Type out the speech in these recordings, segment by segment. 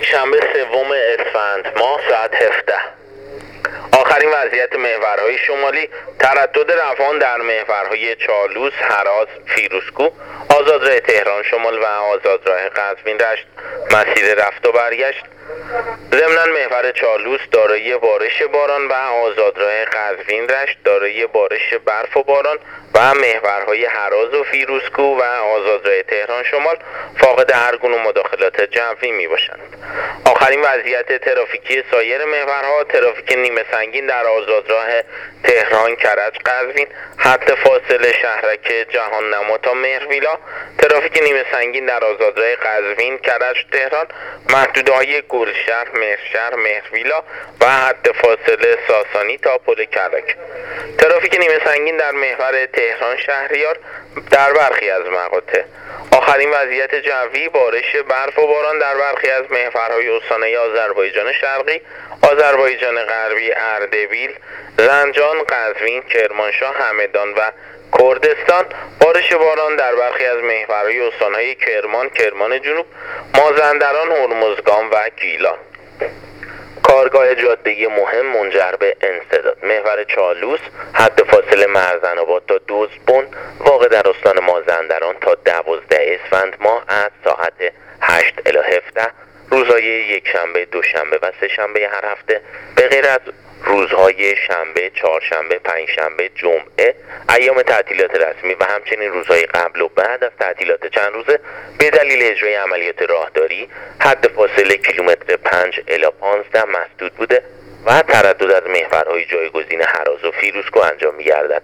شنبه 3 اسفند ماه ساعت 17. آخرین وضعیت محورهای شمالی: تردد روان در محورهای چالوس، هراز، فیروزکوه، آزادراه تهران شمال و آزادراه قزوین رشت مسیر رفت و برگشت. ضمناً محور چالوس دارای بارش باران و آزادراه قزوین رشت دارای بارش برف و باران و محورهای هراز و فیروزکوه و آزادراه تهران شمال فاقد هر گونه مداخلات جوی می باشند. آخرین وضعیت ترافیکی سایر محورها: ترافیک نیمه سنگین در آزادراه تهران کرج قزوین، حد فاصله شهرک جهان نما تا مهرویلا، ترافیک نیمه سنگین در آزادراه قزوین کرج تهران، محدوده‌های گلشهر، مهرشهر، مهرویلا و حد فاصله ساسانی تا پل کرک. ترافیک نیمه سنگین در محور تهران شهریار در برخی از مقاطع. آخرین وضعیت جوی: بارش برف و باران در برخی از محورهای استانه آذربایجان شرقی، آذربایجان غربی، اردبیل، زنجان، قزوین، کرمانشاه، همدان و کردستان. بارش باران در برخی از محورهای استانهای کرمان، کرمان جنوب، مازندران، هرمزگان و گیلان. کارگاه جاده مهم منجر به انسداد: محور چالوس، حد فاصله مرزن‌آباد تا دزدبن واقع در استان مازندران تا 12 اسفند ماه از ساعت 8 الی 17 روزهای یکشنبه، دوشنبه و سه‌شنبه هر هفته به غیر از روزهای شنبه، چهارشنبه، پنجشنبه، جمعه، ایام تعطیلات رسمی و همچنین روزهای قبل و بعد از تعطیلات چند روزه به دلیل اجرای عملیات راهداری حد فاصله کیلومتر 5 الی 15 مسدود بوده و تردد از محورهای جایگزین هراز و فیروزکوه انجام می‌گردد.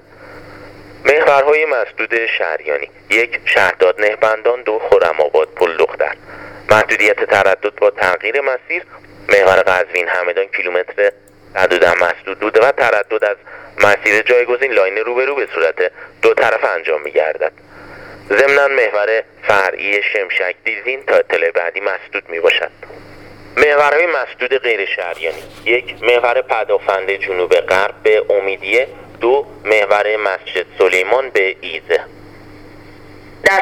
محورهای مسدود شهریانی: 1 شهرداد نهبندان، 2 خرم‌آباد پل دختر. محدودیت تردد با تغییر مسیر: محور قزوین همدان کیلومتر 110 مسدود بوده و تردد از مسیر جایگزین لاین روبرو به صورت دو طرف انجام می‌گردد. ضمناً محور فرعی شمشک دیزین تا اطلاع بعدی مسدود میباشد. محورهای مسدود غیر شهریانی: 1 محور پدافند جنوب غرب به امیدیه، 2 محور مسجد سلیمان به ایزه.